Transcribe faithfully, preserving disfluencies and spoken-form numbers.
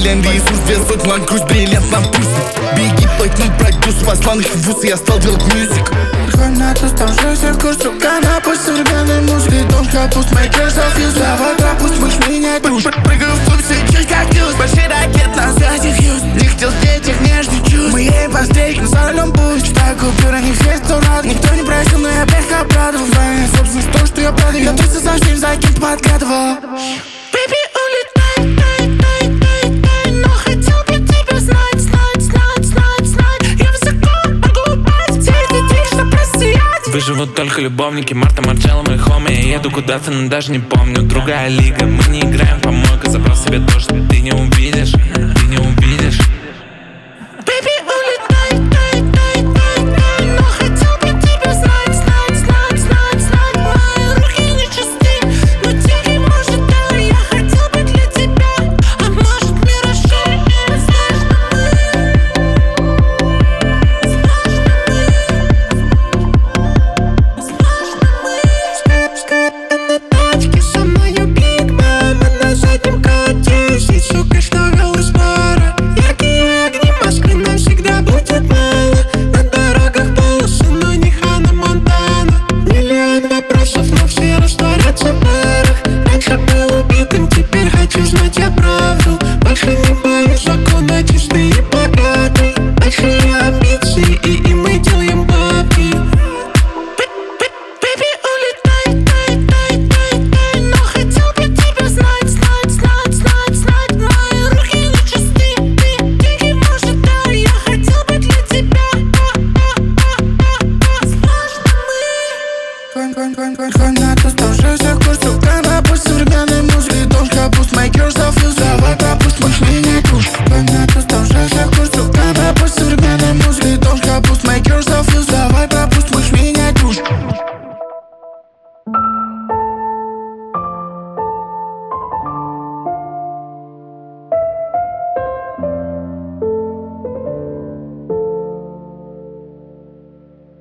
миллион ресурс, две сотни лан круз, бриллиант на пульсе. Беги, платный продюсер, послал их в вуз, и я стал делать мюзик. Комната, там жизнь, курс, сука, пусть современной музыки. Дом, капуст, make yourself use. Давай пропусть, будешь меня душ. Прыгаю в клуб, чуть как дюз. Большой ракет на связи фьюз. Не хотел здесь их нежных чувств. Мы ей пострейки, за рулем пусть. Читаю купюры, не все сто рад. Никто не просил, но я опять обрадовал. Знаю собственность, то, что я продаю. Я трусил за ним, за кем подгадывал. Baby, улетай, тай, тай, тай, тай. Но хотел бы тебя знать, знать, знать, знать, знать. Я высоко могу упасть, все эти дни, что просиять. Выживут только любовники, Марта, Марчелло, мой хоми. Я еду куда-то, но даже не помню. Другая лига, мы не играем в помойку. Забрал себе то, что ты не увидишь, ты не увидишь. Baby, улетай, тай, тай, тай, тай. Но хотел бы тебя знать, знать, знать, знать, знать. Мои руки не чисты, но тихий может, да. Я хотел бы для тебя, а может миражом. Знаешь, что мы на тачке со мною Big Mama на заднем коте. Сидит, сука, что вел из бара. Яркие огни Москвы нам всегда будет мало. На дорогах полосы, но не Ханна Монтана. Миллион вопросов, но все растворятся в парах. Раньше был убитым, теперь хочу знать я правду. Больше не боюсь закона, чистый и богатый. Большие амбиции, и, и мы делаем бабки. Baby, улетай, тай, тай, тай, тай. Но хотел бы тебя знать, знать, знать, знать, знать. Мои руки не чисты, ты тихий может, да. Я хотел бы для тебя, а, а, а, а, а. Комната, там жизнь, курс, сука, пусть современной музыки. Дом, капуст, make yourself use. Давай